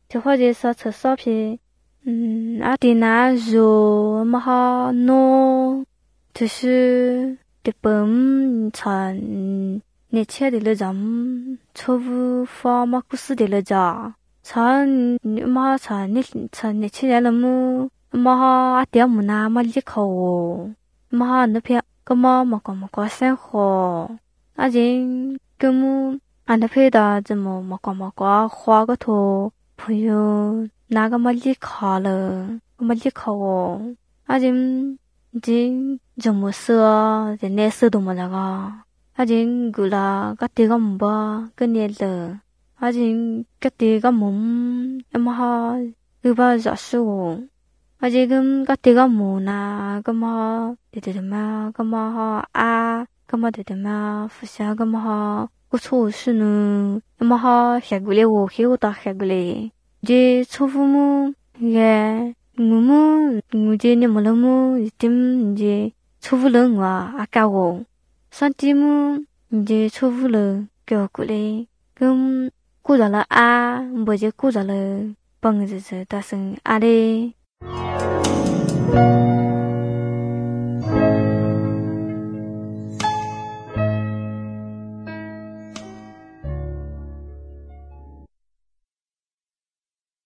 thì hoa gì sao thật sao thì à thì na rồi mà ha no thì是thì bấm产你切的了咱错误发嘛故事的了咋产嘛产你切的了么嘛哈点么那嘛里口嘛哈那片个嘛个生活啊人个么啊那片的怎么嘛个花个头朋友那个嘛里卡了嘛里口啊人怎么说人那说的么那个아진 gula katiga mba kenela 아진 katiga maha uba jasu 아지금 katiga muna kama dedema kama kama dedema fusia kama ku초스는 maha hyagule wo hiuta hyagule je chofumu ye ngumu nguje ni malamu itim je chofulenwa akawo 산티무 이제 초불을 겨꾸래 금 꾸달라 뭐지 꾸달라 방지서 다승 아래